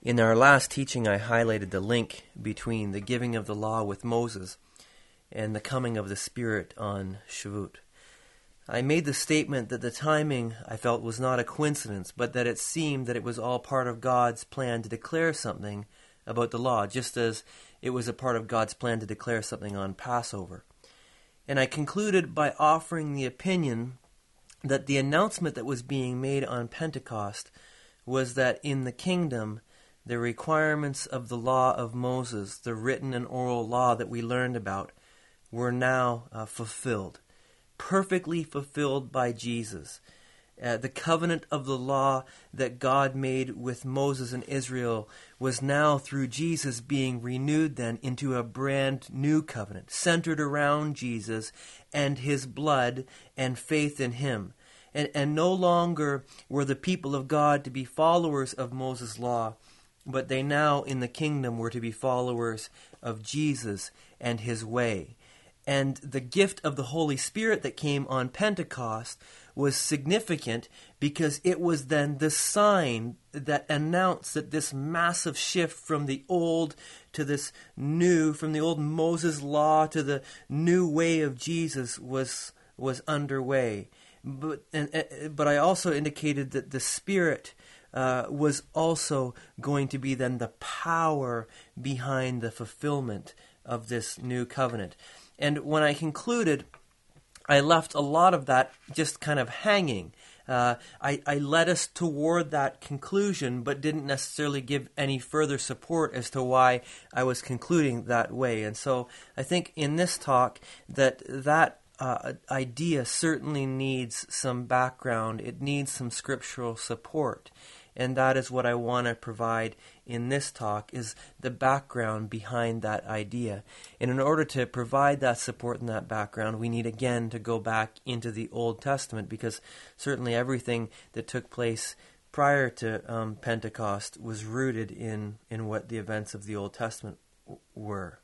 In our last teaching, I highlighted the link between the giving of the law with Moses and the coming of the Spirit on Shavuot. I made the statement that the timing, I felt, was not a coincidence, but that it seemed that it was all part of God's plan to declare something about the law, just as it was a part of God's plan to declare something on Passover. And I concluded by offering the opinion that the announcement that was being made on Pentecost was that in the kingdom, the requirements of the law of Moses, the written and oral law that we learned about, were now fulfilled, perfectly fulfilled by Jesus. The covenant of the law that God made with Moses and Israel was now, through Jesus, being renewed then into a brand new covenant, centered around Jesus and his blood and faith in him. And no longer were the people of God to be followers of Moses' law, but they now in the kingdom were to be followers of Jesus and his way. And the gift of the Holy Spirit that came on Pentecost was significant because it was then the sign that announced that this massive shift from the old to this new, from the old Moses law to the new way of Jesus was underway. But I also indicated that the Spirit was also going to be then the power behind the fulfillment of this new covenant. And when I concluded, I left a lot of that just kind of hanging. I led us toward that conclusion, but didn't necessarily give any further support as to why I was concluding that way. And so I think in this talk that idea certainly needs some background. It needs some scriptural support. And that is what I want to provide in this talk, is the background behind that idea. And in order to provide that support and that background, we need again to go back into the Old Testament, because certainly everything that took place prior to Pentecost was rooted in what the events of the Old Testament were.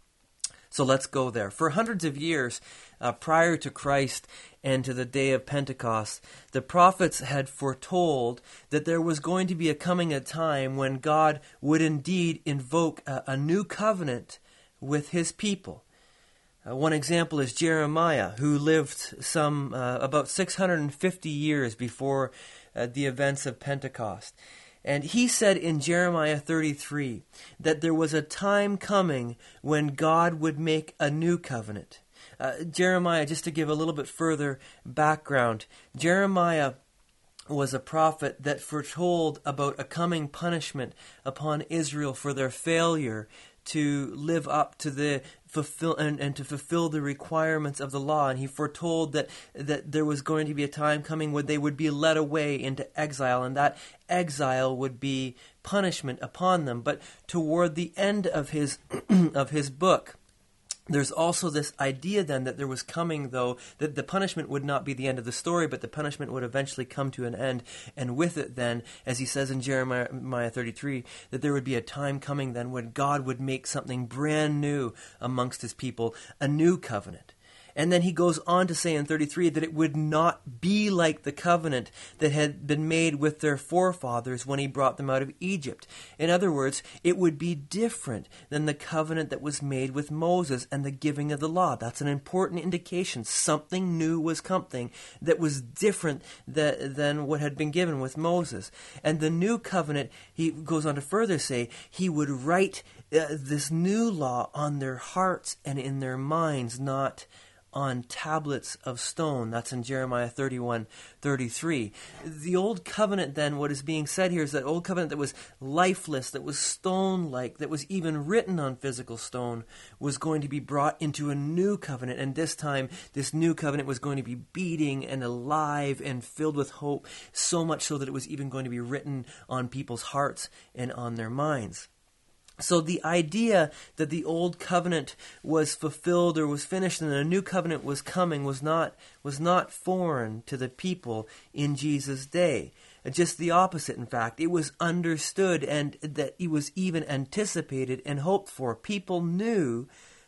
So let's go there. For hundreds of years prior to Christ and to the day of Pentecost, the prophets had foretold that there was going to be a time when God would indeed invoke a new covenant with his people. One example is Jeremiah, who lived about 650 years before the events of Pentecost. And he said in Jeremiah 33 that there was a time coming when God would make a new covenant. Jeremiah, just to give a little bit further background, Jeremiah was a prophet that foretold about a coming punishment upon Israel for their failure to live up to the fulfill the requirements of the law. And he foretold that there was going to be a time coming when they would be led away into exile, and that exile would be punishment upon them. But toward the end of his of his book, there's also this idea then that there was coming, though, that the punishment would not be the end of the story, but the punishment would eventually come to an end. And with it then, as he says in Jeremiah 33, that there would be a time coming then when God would make something brand new amongst his people, a new covenant. And then he goes on to say in 33 that it would not be like the covenant that had been made with their forefathers when he brought them out of Egypt. In other words, it would be different than the covenant that was made with Moses and the giving of the law. That's an important indication. Something new was coming that was different than what had been given with Moses. And the new covenant, he goes on to further say, he would write this new law on their hearts and in their minds, not on tablets of stone. That's in Jeremiah 31:33. The old covenant then, what is being said here is that old covenant that was lifeless, that was stone-like, that was even written on physical stone, was going to be brought into a new covenant. And this time, this new covenant was going to be beating and alive and filled with hope, so much so that it was even going to be written on people's hearts and on their minds. So the idea that the old covenant was fulfilled or was finished and a new covenant was coming was not foreign to the people in Jesus' day. Just the opposite, in fact. It was understood, and that it was even anticipated and hoped for. People knew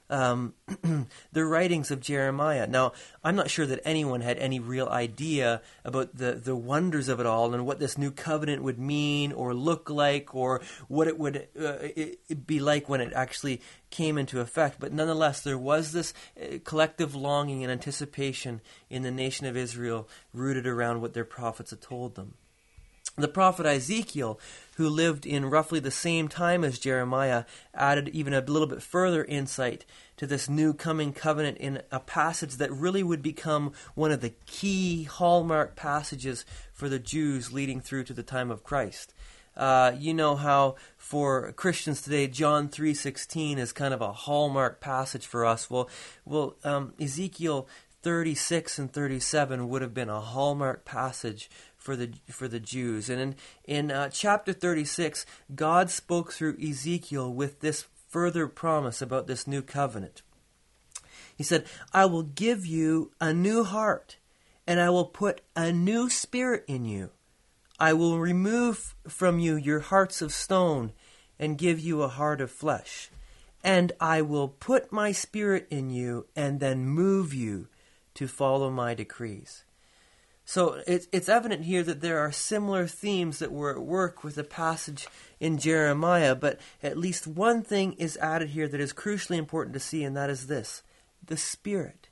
the writings of Jeremiah. Now, I'm not sure that anyone had any real idea about the wonders of it all and what this new covenant would mean or look like or what it would be like when it actually came into effect. But nonetheless, there was this collective longing and anticipation in the nation of Israel rooted around what their prophets had told them. The prophet Ezekiel, who lived in roughly the same time as Jeremiah, added even a little bit further insight to this new coming covenant in a passage that really would become one of the key hallmark passages for the Jews leading through to the time of Christ. You know how for Christians today, John 3:16 is kind of a hallmark passage for us. Well, Ezekiel 36 and 37 would have been a hallmark passage for the Jews. And in chapter 36, God spoke through Ezekiel with this further promise about this new covenant. He said, "I will give you a new heart, and I will put a new spirit in you. I will remove from you your hearts of stone and give you a heart of flesh. And I will put my spirit in you and then move you to follow my decrees." So it's evident here that there are similar themes that were at work with the passage in Jeremiah, but at least one thing is added here that is crucially important to see, and that is this: the Spirit.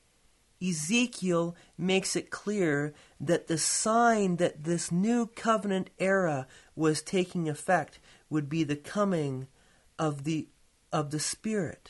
Ezekiel makes it clear that the sign that this new covenant era was taking effect would be the coming of the Spirit.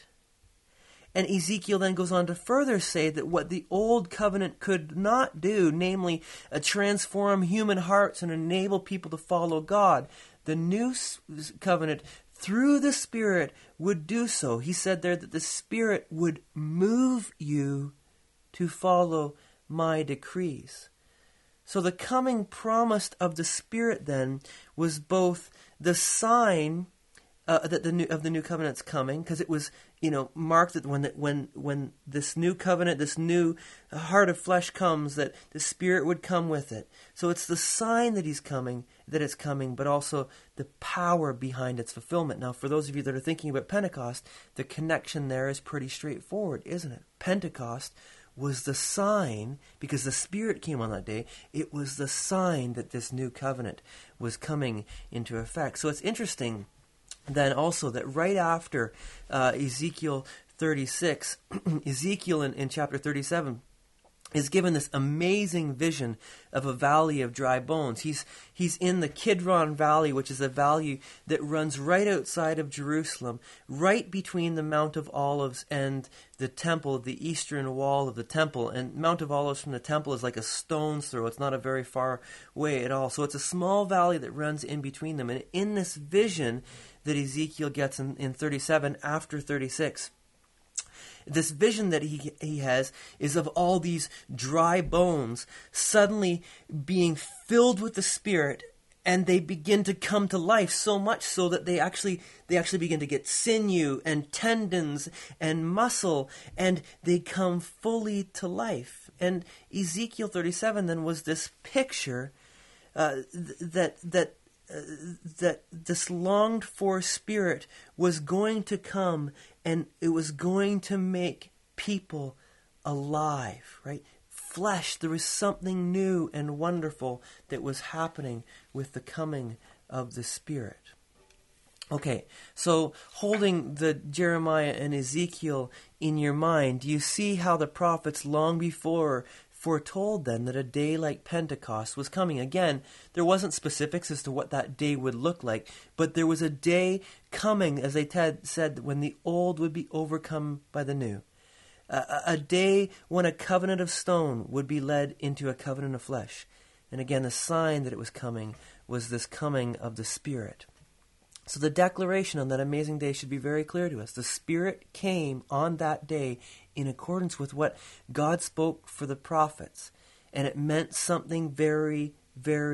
And Ezekiel then goes on to further say that what the old covenant could not do, namely transform human hearts and enable people to follow God, the new covenant through the Spirit would do so. He said there that the Spirit would move you to follow my decrees. So the coming promise of the Spirit then was both the sign that the new covenant's coming, because it was marked that when this new covenant, this new heart of flesh comes, that the Spirit would come with it. So it's the sign that it's coming, but also the power behind its fulfillment. Now, for those of you that are thinking about Pentecost, the connection there is pretty straightforward, isn't it? Pentecost was the sign, because the Spirit came on that day, it was the sign that this new covenant was coming into effect. So it's interesting then also that right after Ezekiel 36, Ezekiel in chapter 37 is given this amazing vision of a valley of dry bones. He's in the Kidron Valley, which is a valley that runs right outside of Jerusalem, right between the Mount of Olives and the temple, the eastern wall of the temple. And Mount of Olives from the temple is like a stone's throw. It's not a very far way at all. So it's a small valley that runs in between them. And in this vision that Ezekiel gets in 37 after 36, this vision that he has is of all these dry bones suddenly being filled with the Spirit, and they begin to come to life, so much so that they actually begin to get sinew and tendons and muscle, and they come fully to life. And Ezekiel 37 then was this picture that this longed for Spirit was going to come, and it was going to make people alive, right? Flesh. There was something new and wonderful that was happening with the coming of the Spirit. Okay, so holding the Jeremiah and Ezekiel in your mind, do you see how the prophets long before foretold then that a day like Pentecost was coming? Again, there wasn't specifics as to what that day would look like, but there was a day coming, as they said, when the old would be overcome by the new. A day when a covenant of stone would be led into a covenant of flesh. And again, the sign that it was coming was this coming of the Spirit. So the declaration on that amazing day should be very clear to us. The Spirit came on that day in accordance with what God spoke for the prophets. And it meant something very, very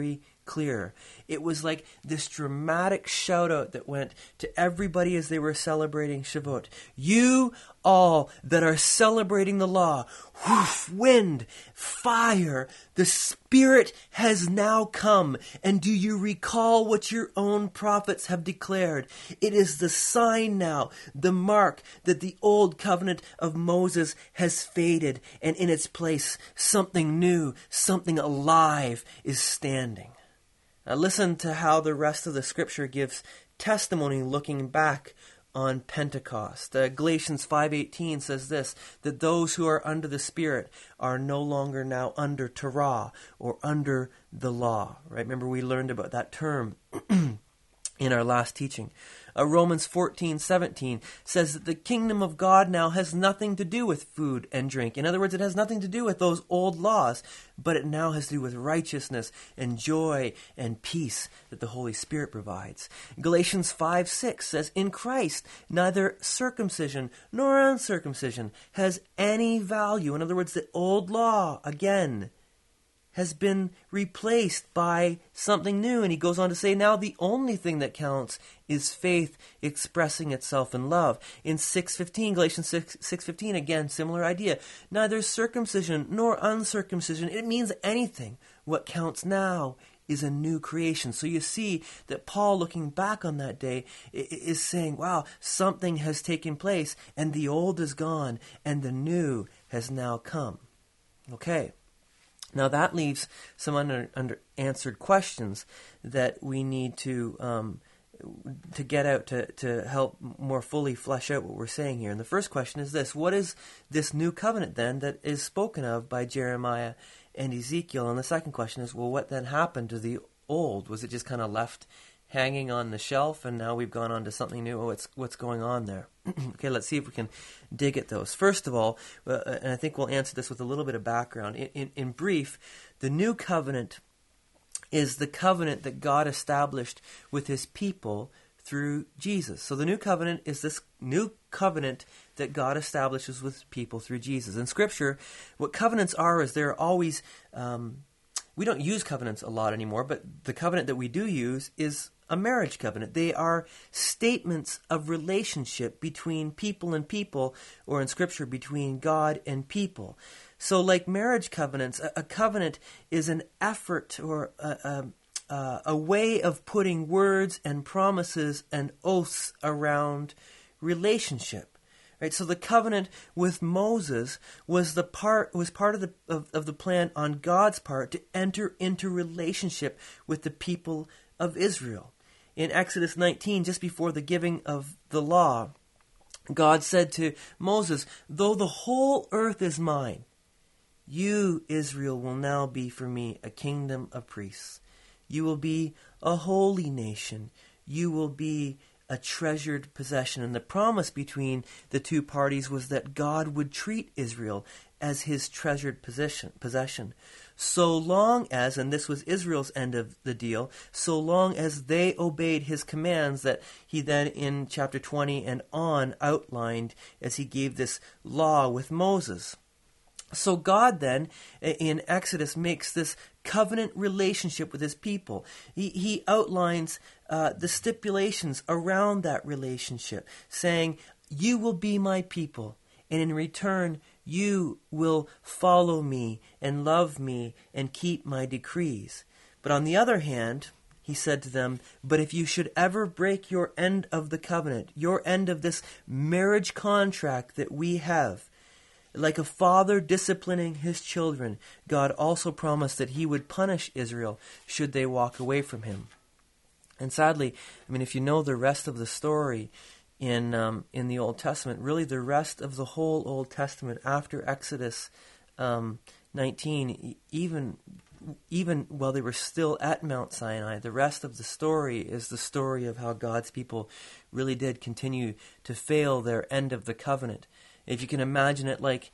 clear. It was like this dramatic shout out that went to everybody as they were celebrating Shavuot. You all that are celebrating the law, whoof, wind, fire, the Spirit has now come. And do you recall what your own prophets have declared? It is the sign now, the mark that the old covenant of Moses has faded, and in its place something new, something alive is standing. Now listen to how the rest of the scripture gives testimony looking back on Pentecost. Galatians 5:18 says this, that those who are under the Spirit are no longer now under Torah or under the law. Right? Remember we learned about that term in our last teaching. Romans 14:17 says that the kingdom of God now has nothing to do with food and drink. In other words, it has nothing to do with those old laws, but it now has to do with righteousness and joy and peace that the Holy Spirit provides. Galatians 5:6 says, in Christ, neither circumcision nor uncircumcision has any value. In other words, the old law, again, has been replaced by something new. And he goes on to say, now the only thing that counts is faith expressing itself in love. In 6:15, Galatians 6:15, again, similar idea. Neither circumcision nor uncircumcision, it means anything. What counts now is a new creation. So you see that Paul, looking back on that day, is saying, wow, something has taken place, and the old is gone, and the new has now come. Okay. Now that leaves some unanswered questions that we need to get out to help more fully flesh out what we're saying here. And the first question is this: what is this new covenant then that is spoken of by Jeremiah and Ezekiel? And the second question is, well, what then happened to the old? Was it just kind of left hanging on the shelf, and now we've gone on to something new? What's going on there? Okay, let's see if we can dig at those. First of all, and I think we'll answer this with a little bit of background. In brief, the new covenant is the covenant that God established with his people through Jesus. So the new covenant is this new covenant that God establishes with people through Jesus. In Scripture, what covenants are is they're always... we don't use covenants a lot anymore, but the covenant that we do use is a marriage covenant. They are statements of relationship between people and people, or in Scripture, between God and people. So like marriage covenants, a covenant is an effort or a way of putting words and promises and oaths around relationship. Right, so the covenant with Moses was part of the plan on God's part to enter into relationship with the people of Israel. In Exodus 19, just before the giving of the law, God said to Moses, though the whole earth is mine, you, Israel, will now be for me a kingdom of priests. You will be a holy nation. You will be a treasured possession. And the promise between the two parties was that God would treat Israel as his treasured possession. So long as, and this was Israel's end of the deal, so long as they obeyed his commands that he then in chapter 20 and on outlined as he gave this law with Moses. So God then, in Exodus, makes this covenant relationship with his people. He outlines the stipulations around that relationship, saying, you will be my people, and in return, you will follow me and love me and keep my decrees. But on the other hand, he said to them, but if you should ever break your end of the covenant, your end of this marriage contract that we have, like a father disciplining his children, God also promised that he would punish Israel should they walk away from him. And sadly, if you know the rest of the story in the Old Testament, really the rest of the whole Old Testament after Exodus 19, even while they were still at Mount Sinai, the rest of the story is the story of how God's people really did continue to fail their end of the covenant. If you can imagine it like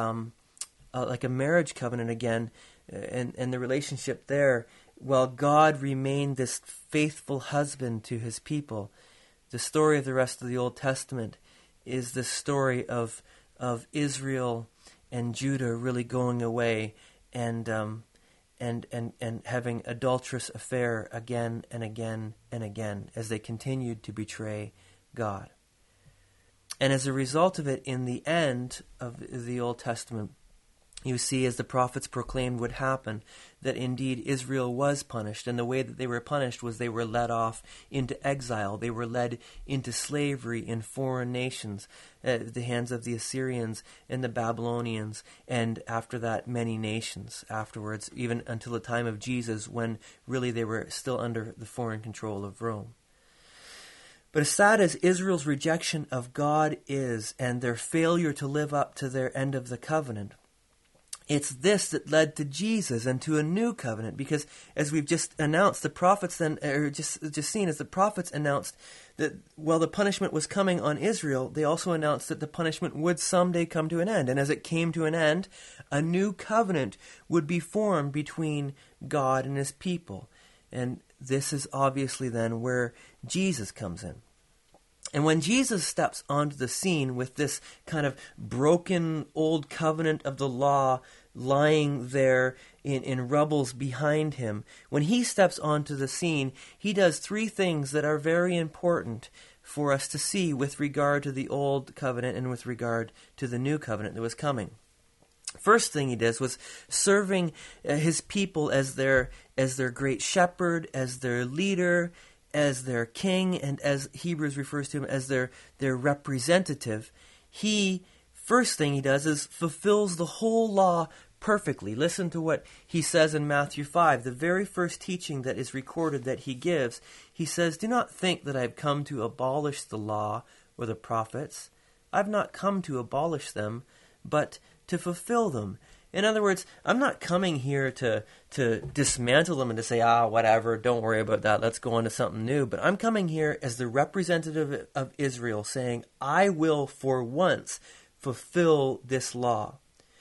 a marriage covenant again, and the relationship there, while God remained this faithful husband to his people, the story of the rest of the Old Testament is the story of Israel and Judah really going away and and having adulterous affair again and again and again as they continued to betray God. And as a result of it, in the end of the Old Testament, you see, as the prophets proclaimed would happen, that indeed Israel was punished. And the way that they were punished was they were led off into exile. They were led into slavery in foreign nations, at the hands of the Assyrians and the Babylonians, and after that, many nations afterwards, even until the time of Jesus, when really they were still under the foreign control of Rome. But as sad as Israel's rejection of God is, and their failure to live up to their end of the covenant, it's this that led to Jesus and to a new covenant, because as we've just announced, the prophets then, or just seen, as the prophets announced that while the punishment was coming on Israel, they also announced that the punishment would someday come to an end. And as it came to an end, a new covenant would be formed between God and his people. And this is obviously then where Jesus comes in. And when Jesus steps onto the scene with this kind of broken old covenant of the law lying there in rubbles behind him, when he steps onto the scene, he does three things that are very important for us to see with regard to the old covenant and with regard to the new covenant that was coming. First thing he does was serving his people as their great shepherd, as their leader, as their king, and as Hebrews refers to him as their representative. First thing he does is fulfills the whole law perfectly. Listen to what he says in Matthew 5, the very first teaching that is recorded that he gives. He says, "Do not think that I have come to abolish the law or the prophets. I have not come to abolish them, but to fulfill them." In other words, I'm not coming here to dismantle them and to say, whatever, don't worry about that, let's go on to something new. But I'm coming here as the representative of Israel, saying, I will for once fulfill this law.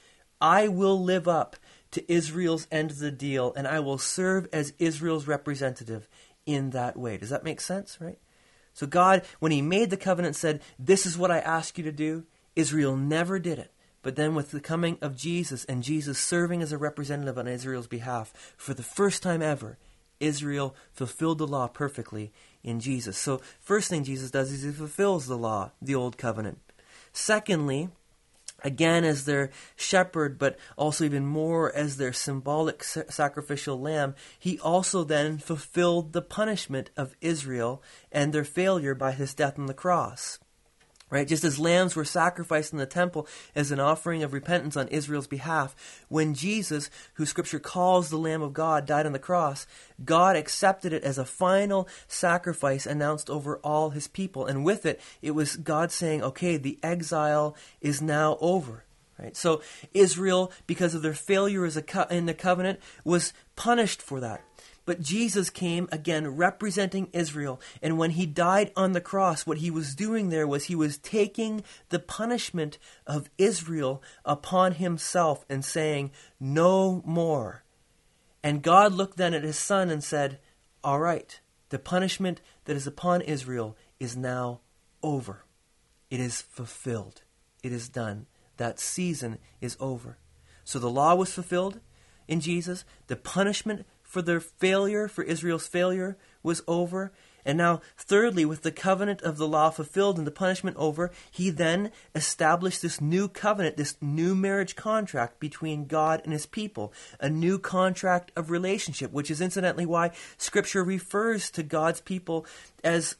I will live up to Israel's end of the deal, and I will serve as Israel's representative in that way. Does that make sense, right? So God, when he made the covenant, said, this is what I ask you to do. Israel never did it. But then with the coming of Jesus, and Jesus serving as a representative on Israel's behalf, for the first time ever, Israel fulfilled the law perfectly in Jesus. So first thing Jesus does is he fulfills the law, the old covenant. Secondly, again as their shepherd, but also even more as their symbolic sacrificial lamb, he also then fulfilled the punishment of Israel and their failure by his death on the cross. Right? Just as lambs were sacrificed in the temple as an offering of repentance on Israel's behalf, when Jesus, who Scripture calls the Lamb of God, died on the cross, God accepted it as a final sacrifice announced over all his people. And with it, it was God saying, okay, the exile is now over. Right? So Israel, because of their failure in the covenant, was punished for that. But Jesus came again representing Israel. And when he died on the cross, what he was doing there was he was taking the punishment of Israel upon himself and saying, no more. And God looked then at his son and said, all right, the punishment that is upon Israel is now over. It is fulfilled. It is done. That season is over. So the law was fulfilled in Jesus. The punishment for their failure, for Israel's failure, was over. And now, thirdly, with the covenant of the law fulfilled and the punishment over, he then established this new covenant, this new marriage contract between God and his people, a new contract of relationship, which is incidentally why Scripture refers to God's people as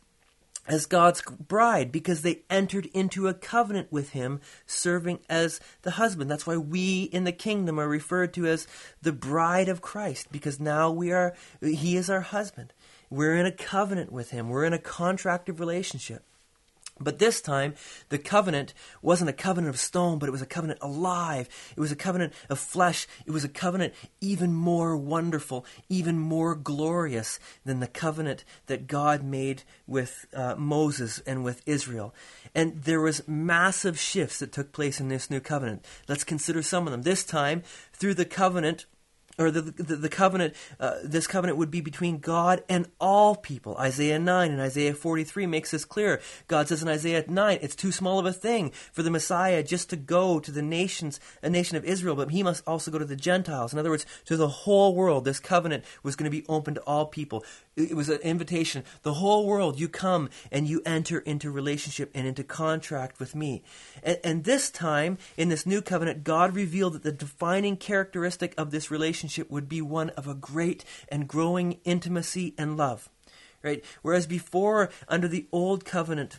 God's bride, because they entered into a covenant with him, serving as the husband. That's why we in the kingdom are referred to as the bride of Christ, because now he is our husband. We're in a covenant with him. We're in a contract of relationship. But this time, the covenant wasn't a covenant of stone, but it was a covenant alive. It was a covenant of flesh. It was a covenant even more wonderful, even more glorious than the covenant that God made with Moses and with Israel. And there was massive shifts that took place in this new covenant. Let's consider some of them. This time, through the covenant or the covenant, this covenant would be between God and all people. Isaiah 9 and Isaiah 43 makes this clear. God says in Isaiah 9, it's too small of a thing for the Messiah just to go to the nations, a nation of Israel, but he must also go to the Gentiles. In other words, to the whole world. This covenant was going to be open to all people. It was an invitation. The whole world, you come and you enter into relationship and into contract with me. And this time, in this new covenant, God revealed that the defining characteristic of this relationship would be one of a great and growing intimacy and love. Right? Whereas before, under the old covenant,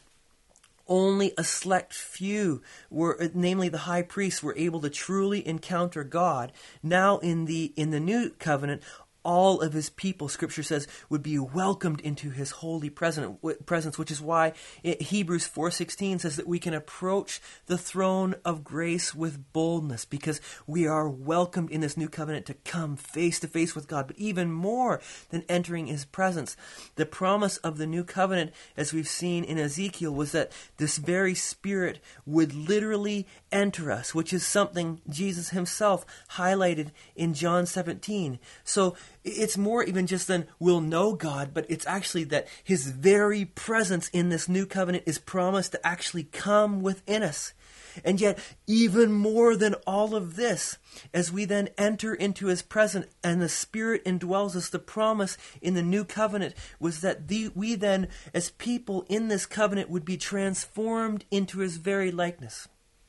only a select few namely the high priests, were able to truly encounter God. Now in the new covenant, all of his people, Scripture says, would be welcomed into his holy presence, which is why Hebrews 4:16 says that we can approach the throne of grace with boldness, because we are welcomed in this new covenant to come face to face with God. But even more than entering his presence, the promise of the new covenant, as we've seen in Ezekiel, was that this very Spirit would literally enter us, which is something Jesus himself highlighted in John 17. So it's more even just than we'll know God, but it's actually that his very presence in this new covenant is promised to actually come within us. And yet, even more than all of this, as we then enter into his presence and the Spirit indwells us, the promise in the new covenant was that we then, as people in this covenant, would be transformed into his very likeness.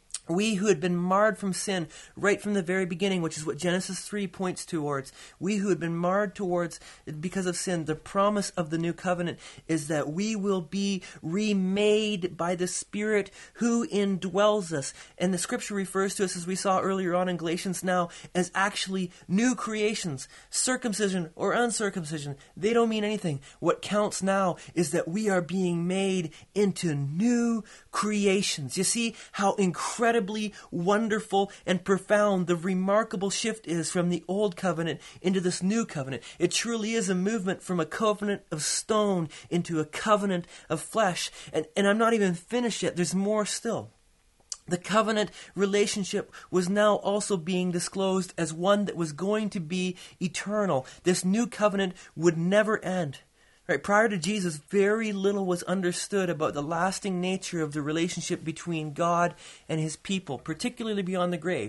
We who had been marred from sin right from the very beginning, which is what Genesis 3 points towards. We who had been marred towards because of sin, the promise of the new covenant is that we will be remade by the Spirit who indwells us. And the Scripture refers to us, as we saw earlier on in Galatians now, as actually new creations. Circumcision or uncircumcision, they don't mean anything. What counts now is that we are being made into new creations. You see how incredibly wonderful and profound the remarkable shift is from the old covenant into this new covenant. It truly is a movement from a covenant of stone into a covenant of flesh. And I'm not even finished yet. There's more still. The covenant relationship was now also being disclosed as one that was going to be eternal. This new covenant would never end. Right, prior to Jesus, very little was understood about the lasting nature of the relationship between God and his people, particularly beyond the grave.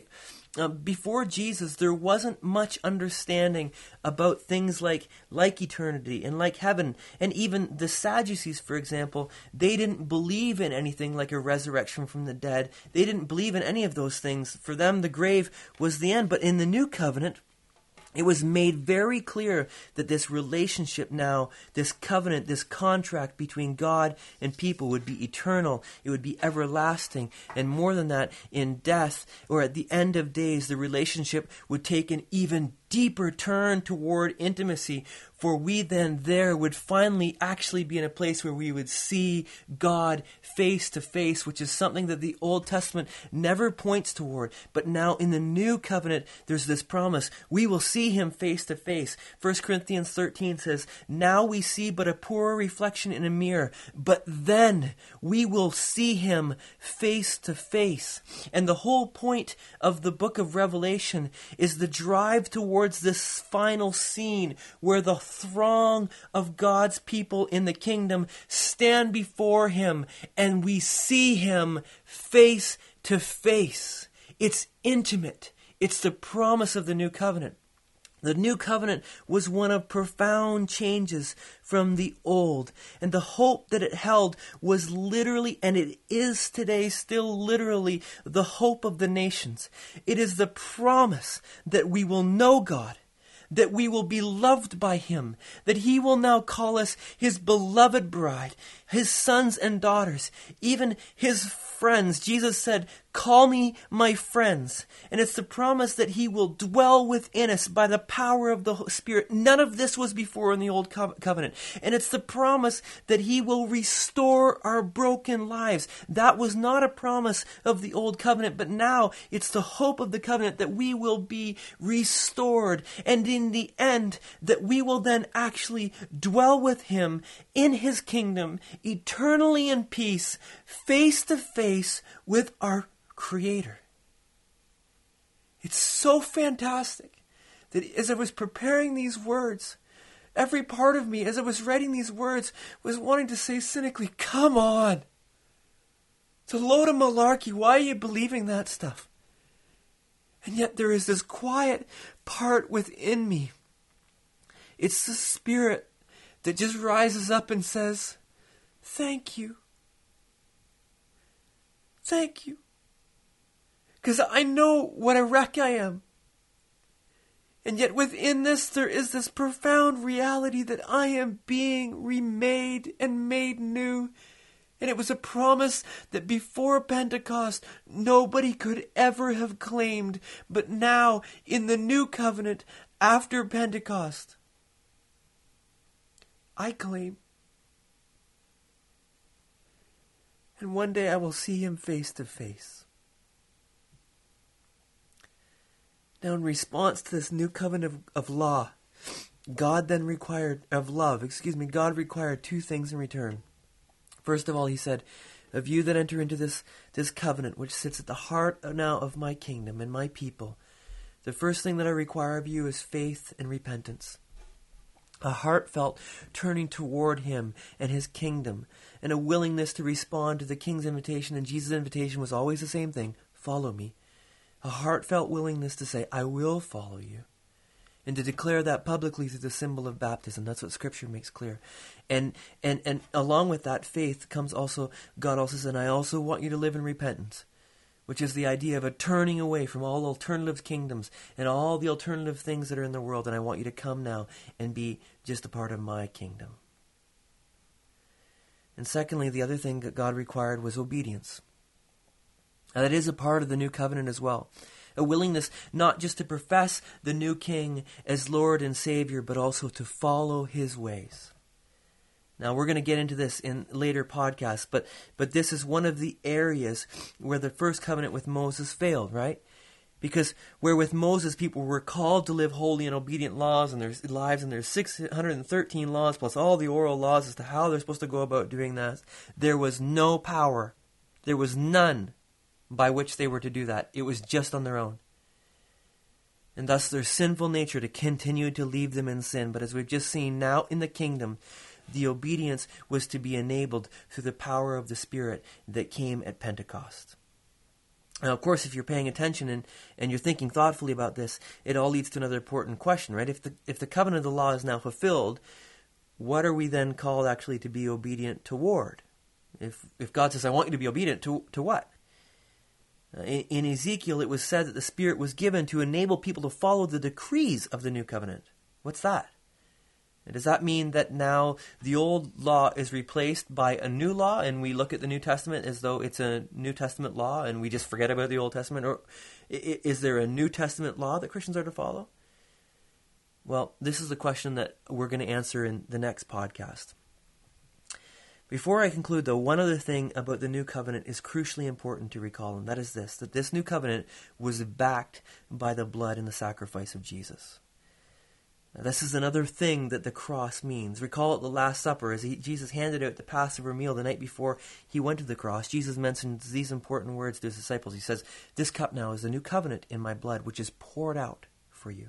Before Jesus, there wasn't much understanding about things like eternity and like heaven. And even the Sadducees, for example, they didn't believe in anything like a resurrection from the dead. They didn't believe in any of those things. For them, the grave was the end. But in the new covenant, it was made very clear that this relationship now, this covenant, this contract between God and people would be eternal. It would be everlasting. And more than that, in death or at the end of days, the relationship would take an even deeper turn toward intimacy, for we then there would finally actually be in a place where we would see God face to face, which is something that the Old Testament never points toward. But now in the new covenant, there's this promise. We will see him face to face. 1 Corinthians 13 says, "Now we see but a poor reflection in a mirror, but then we will see him face to face." And the whole point of the book of Revelation is the drive towards this final scene where the throng of God's people in the kingdom stand before him and we see him face to face. It's intimate. It's the promise of the new covenant. The new covenant was one of profound changes from the old. And the hope that it held was literally, and it is today still literally, the hope of the nations. It is the promise that we will know God, that we will be loved by him, that he will now call us his beloved bride, his sons and daughters, even his friends. Jesus said, "Call me my friends." And it's the promise that he will dwell within us by the power of the Spirit. None of this was before in the old covenant. And it's the promise that he will restore our broken lives. That was not a promise of the old covenant, but now it's the hope of the covenant that we will be restored. And in the end, that we will then actually dwell with him in his kingdom, eternally in peace, face to face with our Creator. It's so fantastic that as I was preparing these words, every part of me, as I was writing these words, was wanting to say cynically, come on! It's a load of malarkey. Why are you believing that stuff? And yet there is this quiet part within me. It's the Spirit that just rises up and says, thank you. Thank you. Because I know what a wreck I am. And yet within this, there is this profound reality that I am being remade and made new. And it was a promise that before Pentecost, nobody could ever have claimed. But now, in the new covenant, after Pentecost, I claim. And one day I will see him face to face. Now, in response to this new covenant of law, God required two things in return. First of all, he said, of you that enter into this covenant, which sits at the heart now of my kingdom and my people, the first thing that I require of you is faith and repentance. A heartfelt turning toward him and his kingdom, and a willingness to respond to the king's invitation. And Jesus' invitation was always the same thing: follow me. A heartfelt willingness to say, I will follow you. And to declare that publicly through the symbol of baptism. That's what Scripture makes clear. And along with that faith comes also, God also said, I also want you to live in repentance, which is the idea of a turning away from all alternative kingdoms and all the alternative things that are in the world. And I want you to come now and be just a part of my kingdom. And secondly, the other thing that God required was obedience. Now, that is a part of the new covenant as well. A willingness not just to profess the new king as Lord and Savior, but also to follow his ways. Now, we're going to get into this in later podcasts, but this is one of the areas where the first covenant with Moses failed, right? Because where with Moses people were called to live holy and obedient lives, and there's 613 laws plus all the oral laws as to how they're supposed to go about doing that, there was no power. There was none by which they were to do that. It was just on their own. And thus their sinful nature to continue to leave them in sin. But as we've just seen now in the kingdom, the obedience was to be enabled through the power of the Spirit that came at Pentecost. Now, of course, if you're paying attention and you're thinking thoughtfully about this, it all leads to another important question, right? If the covenant of the law is now fulfilled, what are we then called actually to be obedient toward? If God says, I want you to be obedient to what? In Ezekiel, it was said that the Spirit was given to enable people to follow the decrees of the new covenant. What's that? Does that mean that now the old law is replaced by a new law, and we look at the New Testament as though it's a New Testament law, and we just forget about the Old Testament? Or is there a New Testament law that Christians are to follow? Well, this is the question that we're going to answer in the next podcast. Before I conclude, though, one other thing about the new covenant is crucially important to recall, and that is this, that this new covenant was backed by the blood and the sacrifice of Jesus. Now, this is another thing that the cross means. Recall at the Last Supper, as Jesus handed out the Passover meal the night before he went to the cross, Jesus mentions these important words to his disciples. He says, this cup now is the new covenant in my blood, which is poured out for you.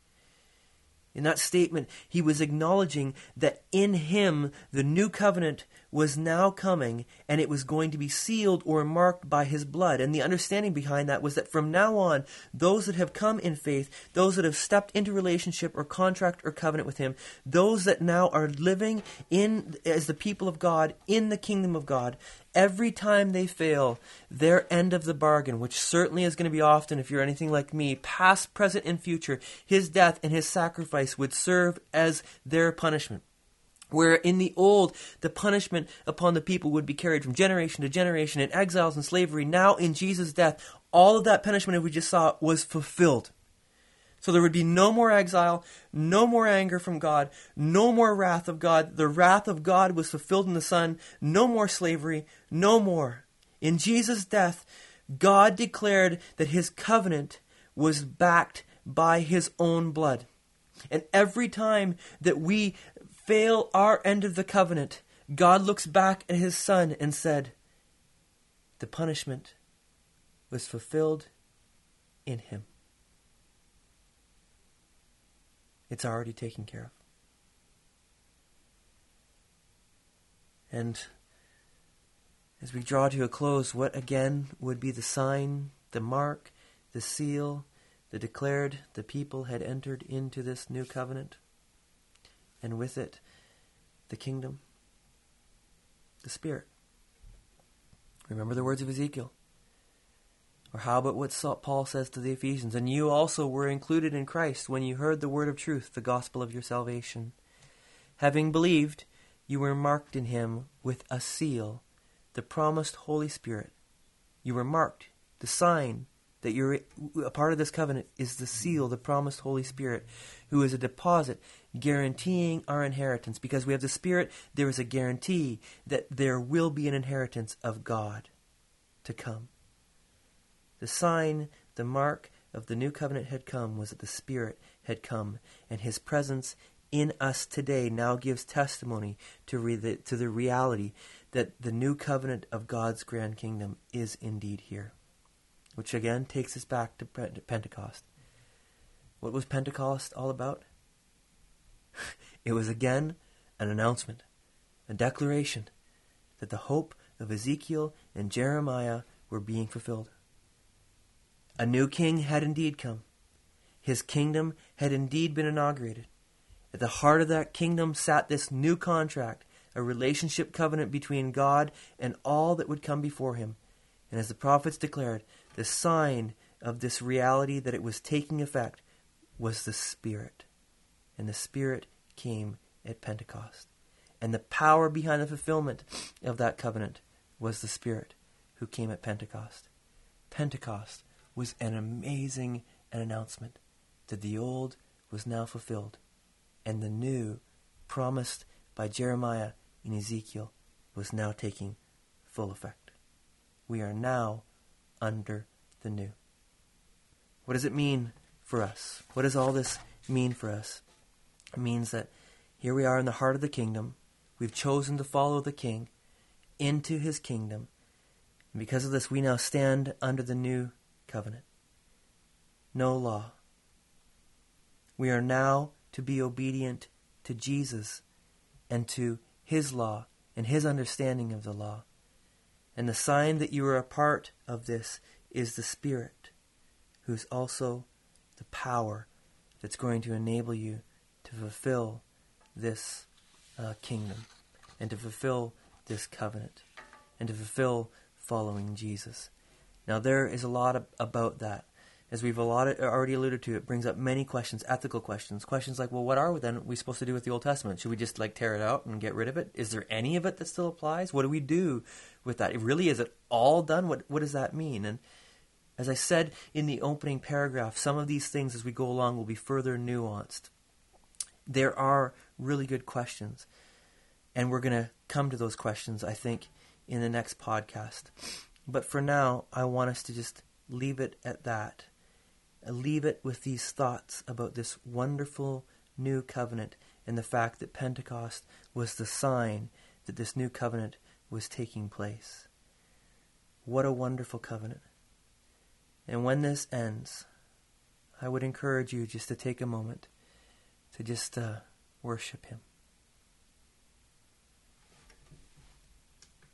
In that statement, he was acknowledging that in him, the new covenant was now coming, and it was going to be sealed or marked by his blood. And the understanding behind that was that from now on, those that have come in faith, those that have stepped into relationship or contract or covenant with him, those that now are living in as the people of God in the kingdom of God, every time they fail, their end of the bargain, which certainly is going to be often, if you're anything like me, past, present, and future, his death and his sacrifice would serve as their punishment. Where in the old, the punishment upon the people would be carried from generation to generation in exiles and slavery. Now in Jesus' death, all of that punishment, as we just saw, was fulfilled. So there would be no more exile, no more anger from God, no more wrath of God. The wrath of God was fulfilled in the Son. No more slavery, no more. In Jesus' death, God declared that his covenant was backed by his own blood. And every time that we fail our end of the covenant, God looks back at his Son and said, the punishment was fulfilled in him. It's already taken care of. And as we draw to a close, what again would be the sign, the mark, the seal that declared the people had entered into this new covenant? And with it, the kingdom, the Spirit. Remember the words of Ezekiel. Or how about what Paul says to the Ephesians? And you also were included in Christ when you heard the word of truth, the gospel of your salvation. Having believed, you were marked in him with a seal, the promised Holy Spirit. You were marked. The sign that you're a part of this covenant is the seal, the promised Holy Spirit, who is a deposit guaranteeing our inheritance. Because we have the Spirit, there is a guarantee that there will be an inheritance of God to come. The sign, the mark of the new covenant had come was that the Spirit had come, and his presence in us today now gives testimony to the reality that the new covenant of God's grand kingdom is indeed here. Which again takes us back to Pentecost. What was Pentecost all about? It was again an announcement, a declaration that the hope of Ezekiel and Jeremiah were being fulfilled. A new king had indeed come. His kingdom had indeed been inaugurated. At the heart of that kingdom sat this new contract, a relationship covenant between God and all that would come before him. And as the prophets declared, the sign of this reality that it was taking effect was the Spirit. And the Spirit came at Pentecost. And the power behind the fulfillment of that covenant was the Spirit who came at Pentecost. Pentecost was an amazing announcement that the old was now fulfilled and the new, promised by Jeremiah and Ezekiel, was now taking full effect. We are now under the new. What does it mean for us? What does all this mean for us? It means that here we are in the heart of the kingdom. We've chosen to follow the King into his kingdom. And because of this, we now stand under the new covenant. No law. We are now to be obedient to Jesus and to his law and his understanding of the law. And the sign that you are a part of this is the Spirit, who's also the power that's going to enable you to fulfill this kingdom and to fulfill this covenant and to fulfill following Jesus. Now there is a lot about that. As we've already alluded to, it brings up many questions, ethical questions. Questions like, well, what are we supposed to do with the Old Testament? Should we just tear it out and get rid of it? Is there any of it that still applies? What do we do with that? Is it all done? What does that mean? And as I said in the opening paragraph, some of these things as we go along will be further nuanced. There are really good questions. And we're going to come to those questions, I think, in the next podcast. But for now, I want us to just leave it at that. Leave it with these thoughts about this wonderful new covenant and the fact that Pentecost was the sign that this new covenant was taking place. What a wonderful covenant. And when this ends, I would encourage you just to take a moment to just worship him.